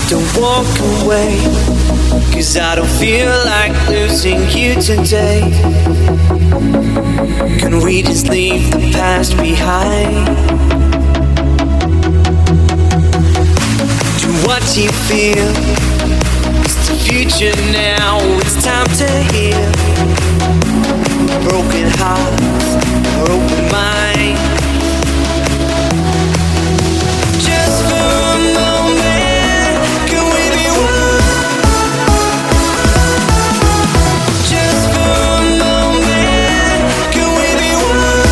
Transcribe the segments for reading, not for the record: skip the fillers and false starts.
Don't walk away, 'cause I don't feel like losing you today. Can we just leave the past behind? Do what you feel, it's the future now, it's time to heal. Broken hearts, broken mind. Just for a moment, can we be one? Just for a moment, can we be one?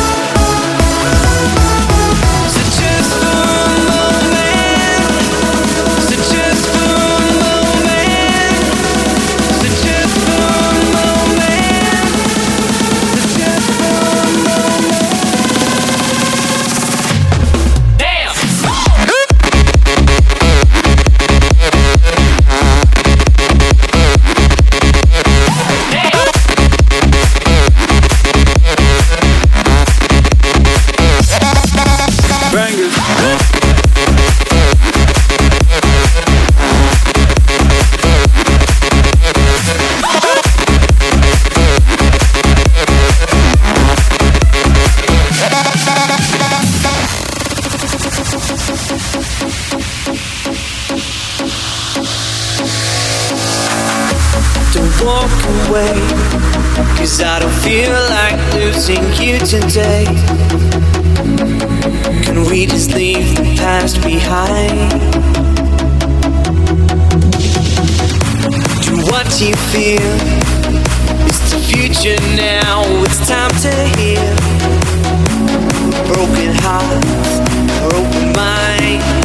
So just for a moment, so just for a moment, so just for a moment, so just for a moment. Damn! Bangers. Don't walk away, 'cause I don't feel like losing you today. Can we just leave the past behind? Do what you feel, it's the future now, it's time to heal. Broken hearts, broken mind.